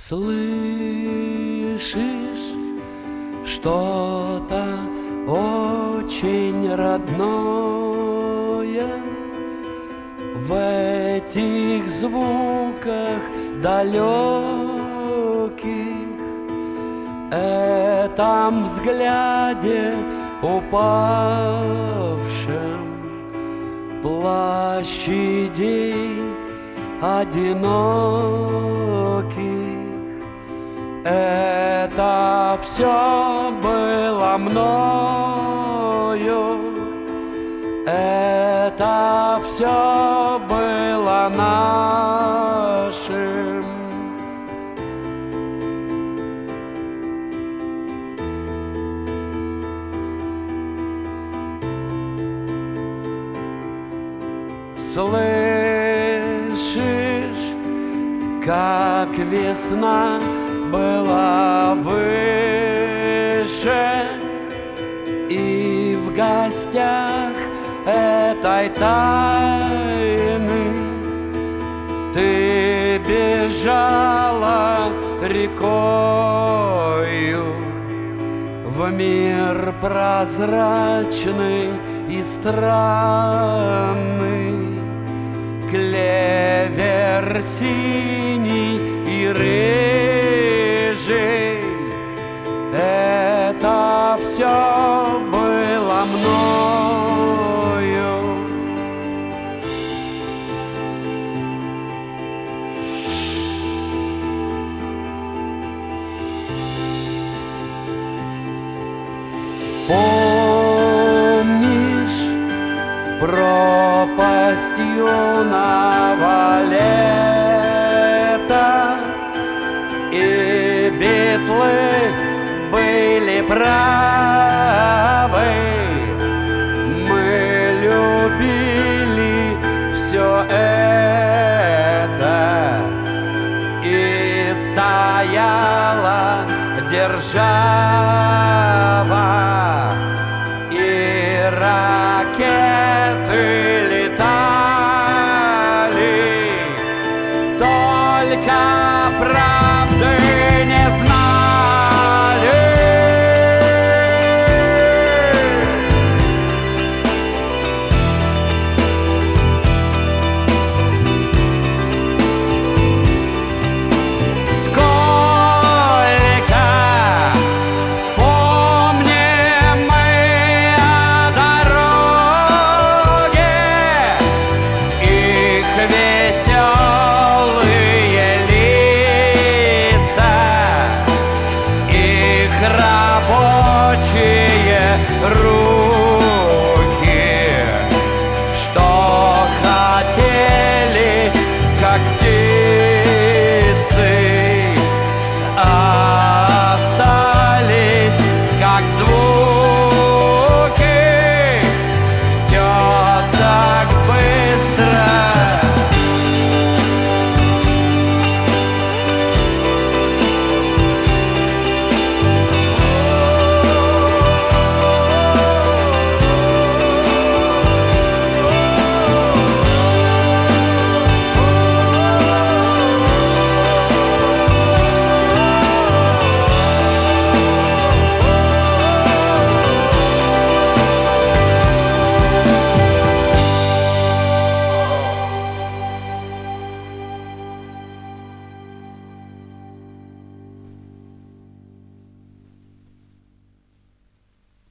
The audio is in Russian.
Слышишь что-то очень родное в этих звуках далеких, этом взгляде упавшем площадей одиноких. Это все было мною, это все было нашим. Слышишь, как весна была выше, и в гостях этой тайны ты бежала рекою в мир прозрачный и странный. Клевер синий и рыжий, это все было мною. Помнишь пропасть юного лета, и битлы были правы. Мы любили все это, и стояла держава